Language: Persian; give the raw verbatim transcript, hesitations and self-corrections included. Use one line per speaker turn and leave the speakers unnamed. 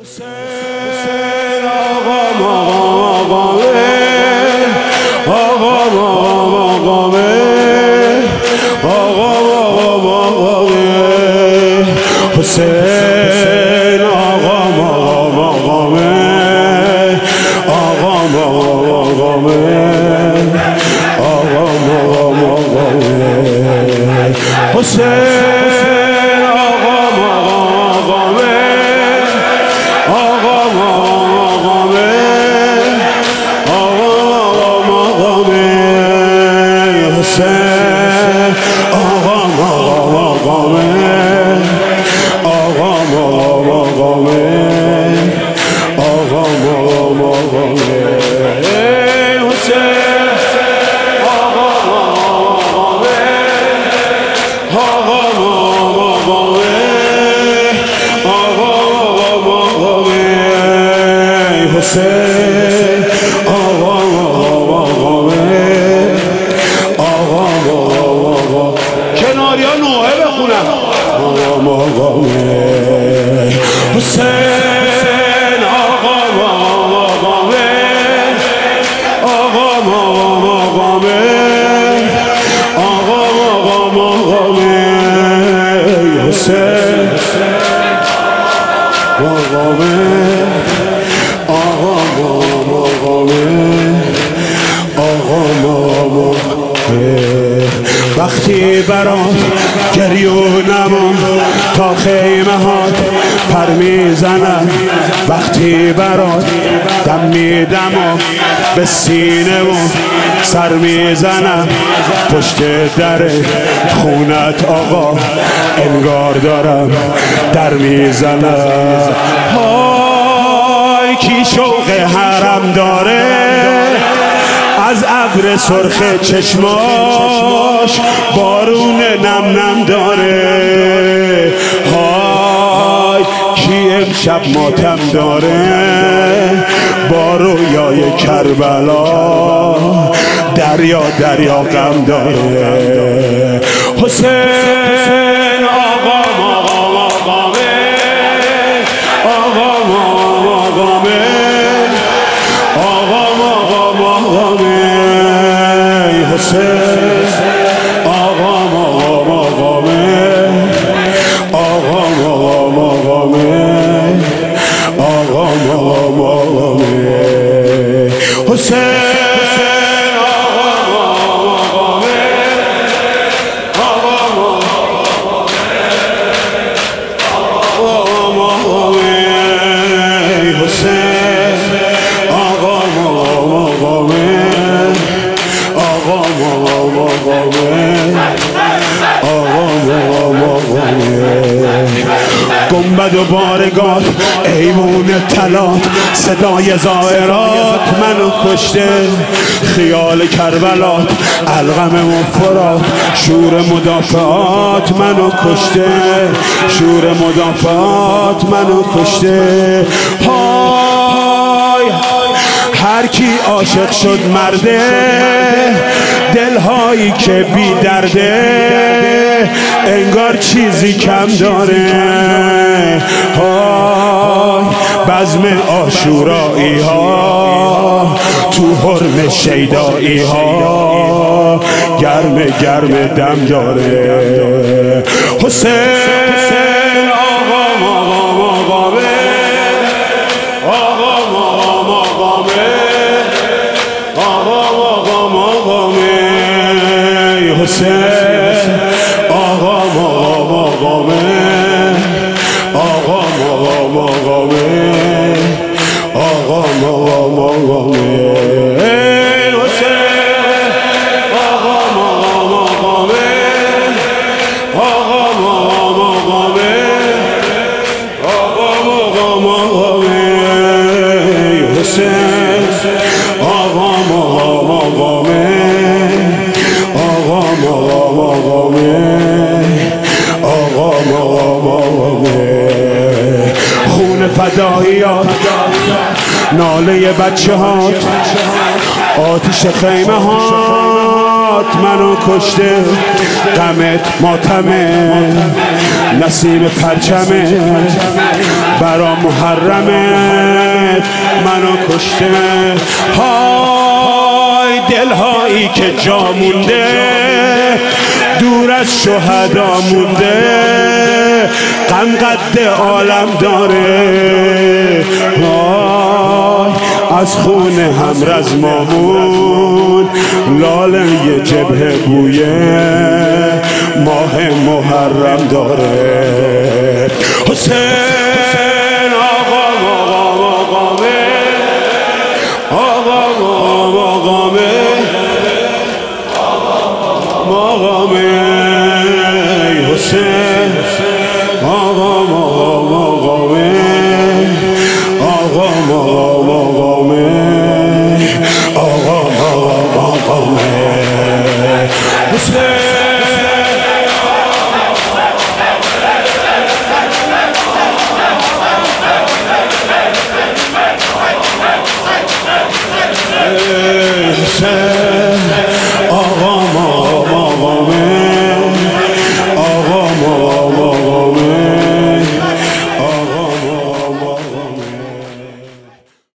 حسین آقا مقامه آقا مقامه آقا مقامه حسین آقا مقامه آقا مقامه آقا مقامه حسین آقا مقامه آقا مقامه آقا مقامه حسین آقا مقامه آقا مقامه آقا مقامه حسین آقا مقامه آقا مقامه آقا مقامه حسین آقا مقامه آقا مقامه کناریا نوحه بخونم آقا مقامه حسین آقا مقامه آقا مقامه آقا مقامه حسین مقامه آقا مقامه آقا مقامه وقتی برات گریونم تا خیمه هات پر میزنم وقتی برات دم میدم به سینه و سر میزنم پشت در خونت آقا انگار دارم در میزنم های کی شوق حرم داره از ابر سرخ چشماش بارون نم نم داره های کی امشب ماتم داره با رویای کربلا دریا دریا غم داره حسین آقا مقامه آقا مقامه آقا مقامه حسین آقا مقامه آقا مقامه آقا مقامه حسین گنبد و بارگاه ایوون طلات صدای زائرات منو کشته خیال کربلات القم و فرات شور مدافعات منو کشته شور مدافعات منو کشته های هر کی عاشق شد مرده دلهایی که بی درده انگار چیزی کم داره های بزم عاشورایی ها تو حرم شیدایی ها گرم گرم دم داره حسین آقا مقامه آقا مقامه آقا مقامه حسین آقا مقامه آقا مقامه آقا مقامه حسین آقا مقامه آقا مقامه آقا مقامه حسین آقا مقامه آقا مقامه آقا مقامه خون فداییات ناله بچه هات آتش خیمه هات منو کشته غمت ماتمه نسیم پرچمه برا محرمت منو کشته. های دلهایی که جا مونده دور از شهدا مونده، غم قد عالم داره. های از خون همرز مامون لاله یه جبهه بویه ماه محرم داره. حسین آقا آقا آقامه، آقا آقامه، آقامه حسین آقا آقامه، آقا آقامه، آقا آقامه حسین. Say